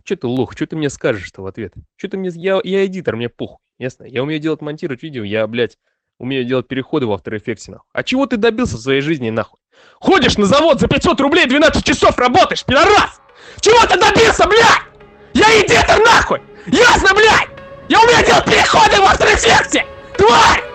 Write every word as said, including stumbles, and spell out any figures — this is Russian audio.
Че ты лох, что ты мне скажешь-то в ответ? Что ты мне... Я, я эдитор, мне похуй, ясно? Я умею делать, монтировать видео, я, блядь, умею делать переходы в After Effects, нахуй. А чего ты добился в своей жизни, нахуй? Ходишь на завод за пятьсот рублей, двенадцать часов работаешь, пидорас! Чего ты добился, блядь? Я эдитор, нахуй! Ясно, блядь? Я умею делать переходы в After Effects! Тварь!